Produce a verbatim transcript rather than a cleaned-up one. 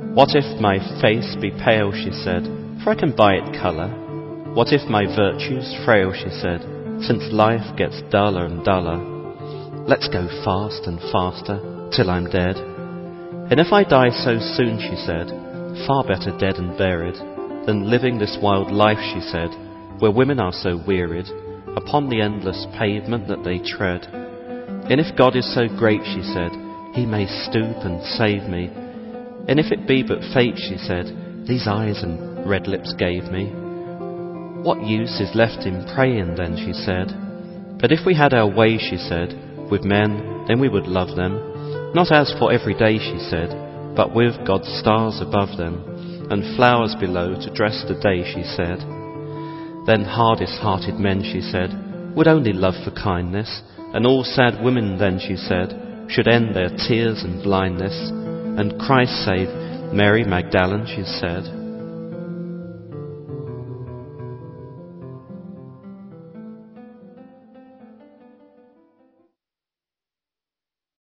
What if my face be pale, she said, for I can buy it colour? What if my virtue's frail, she said, since life gets duller and duller? Let's go fast and faster, till I'm dead. And if I die so soon, she said, far better dead and buried, than living this wild life, she said, where women are so wearied, upon the endless pavement that they tread. And if God is so great, she said, he may stoop and save me. And if it be but fate, she said, these eyes and red lips gave me. What use is left in praying then, she said? But if we had our way, she said, with men, then we would love them, not as for every day, she said, but with God's stars above them, and flowers below to dress the day, she said. Then hardest-hearted men, she said, would only love for kindness, and all sad women then, she said, should end their tears and blindness, and Christ save Mary Magdalene, she said.